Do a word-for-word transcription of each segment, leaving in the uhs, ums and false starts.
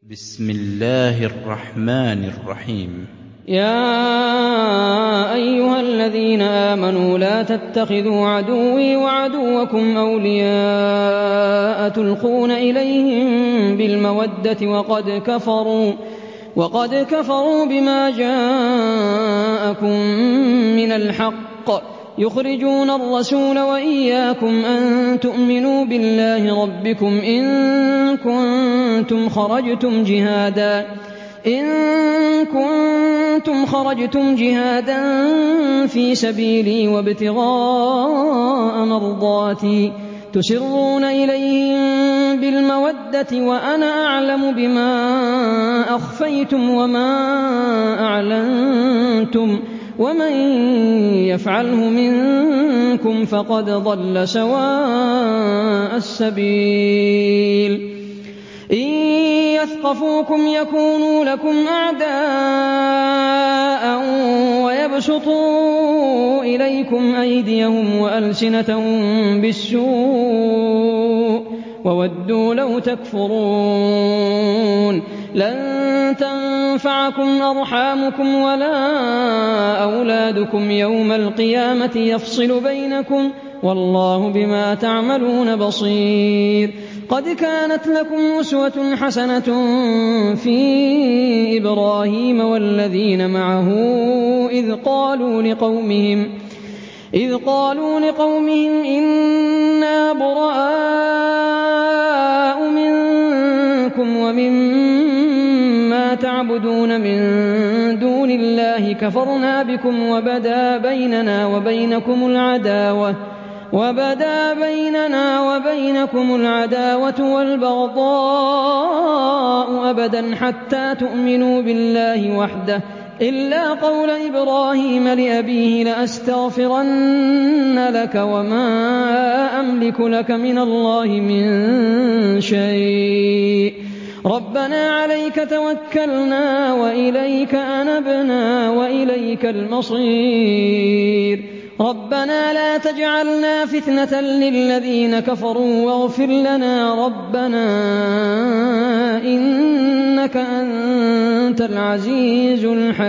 بسم الله الرحمن الرحيم. يا أيها الذين آمنوا لا تتخذوا عدوي وعدوكم أولياء تلقون إليهم بالمودة وقد كفروا وقد كفروا بما جاءكم من الحق يخرجون الرسول وإياكم أن تؤمنوا بالله ربكم إن كنتم خرجتم جهادا إن كنتم خرجتم جهادا في سبيلي وابتغاء مرضاتي تسرون إليهم بالمودة وأنا أعلم بما أخفيتم وما أعلنتم ومن يفعله منكم فقد ضل سواء السبيل. إن يثقفوكم يكونوا لكم أعداء ويبسطوا إليكم أيديهم وألسنتهم بالسوء وودوا لو تكفرون. لن تنفعكم أرحامكم ولا أولادكم يوم القيامة يفصل بينكم والله بما تعملون بصير. قد كانت لكم أسوة حسنة في إبراهيم والذين معه إذ قالوا لقومهم إذ قالوا لقومهم إنا براء منكم ومما تعبدون من دون الله كفرنا بكم وبدا بيننا وبينكم العداوة وبدا بيننا وبينكم العداوة والبغضاء أبدا حتى تؤمنوا بالله وحده إلا قول إبراهيم لأبيه لأستغفرن لك وما أملك لك من الله من شيء ربنا عليك توكلنا وإليك أنبنا وإليك المصير. ربنا لا تجعلنا فتنة للذين كفروا واغفر لنا ربنا إنك أنت العزيز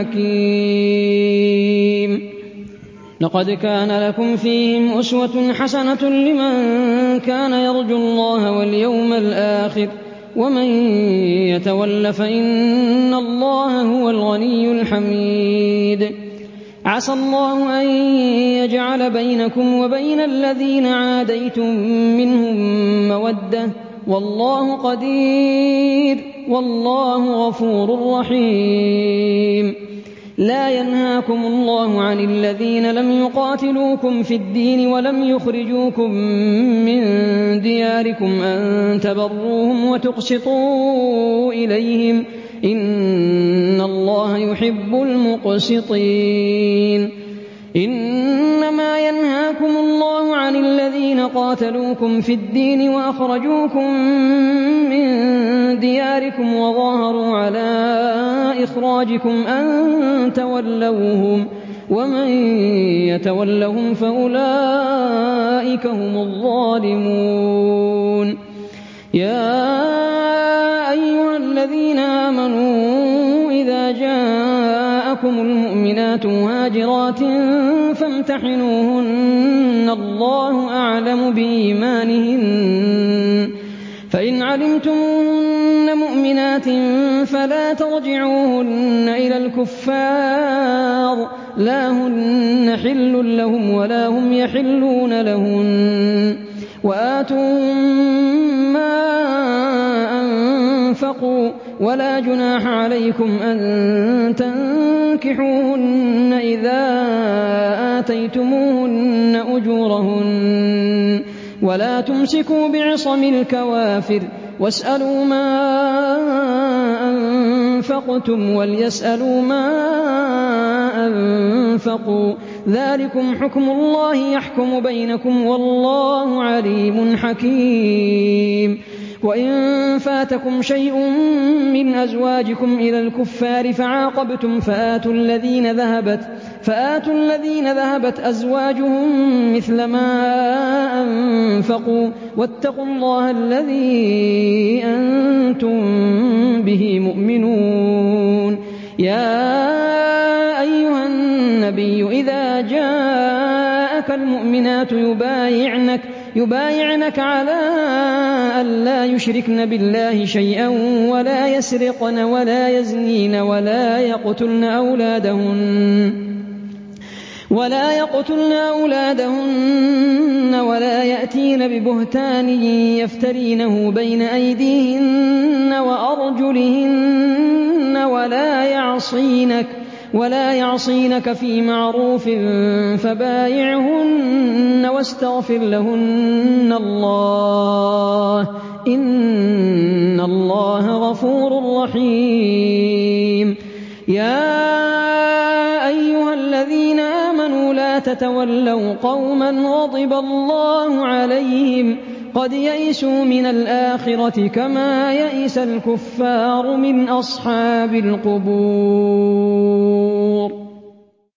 الحكيم. لقد كان لكم فيهم أسوة حسنة لمن كان يرجو الله واليوم الآخر ومن يتول فإن الله هو الغني الحميد. عسى الله أن يجعل بينكم وبين الذين عاديتم منهم مودة والله قدير والله غفور رحيم. لا ينهاكم الله عن الذين لم يقاتلوكم في الدين ولم يخرجوكم من دياركم أن تبروهم وتقسطوا إليهم إن الله يحب المقسطين. إنما ينهاكم الله عن الذين قاتلوكم في الدين وأخرجوكم من دياركم وظاهروا على إخراجكم أن تولوهم ومن يتولهم فأولئك هم الظالمون. يا أيها الذين آمنوا إذا جاءكم المؤمنات مهاجرات فامتحنوهن الله أعلم بإيمانهن فإن علمتموهن مؤمنات فلا ترجعوهن إلى الكفار لا هن حل لهم ولا هم يحلون لهن وآتوهم ما أنفقوا ولا جناح عليكم أن تنكحوهن إذا آتيتموهن أجورهن ولا تمسكوا بعصم الكوافر واسألوا ما أنفقتم وليسألوا ما أنفقوا ذلكم حكم الله يحكم بينكم والله عليم حكيم. وإن فاتكم شيء من أزواجكم إلى الكفار فعاقبتم فآتوا الذين ذهبت فآتوا الذين ذهبت أزواجهم مثل ما أنفقوا واتقوا الله الذي أنتم به مؤمنون. يا أيها النبي إذا جاءك المؤمنات يبايعنك يبايعنك على أن لا يشركن بالله شيئا ولا يسرقن ولا يزنين ولا يقتلن أولادهن ولا يقتلن أولادهن ولا يأتين ببهتان يفترينه بين أيديهن وأرجلهن ولا يعصينك ولا يعصينك في معروف فبايعهن واستغفر لهن الله إن الله غفور رحيم. يا أيها الذين آمنوا لا تتولوا قوما غضب الله عليهم قد يئسوا من الآخرة كما يئس الكفار من أصحاب القبور.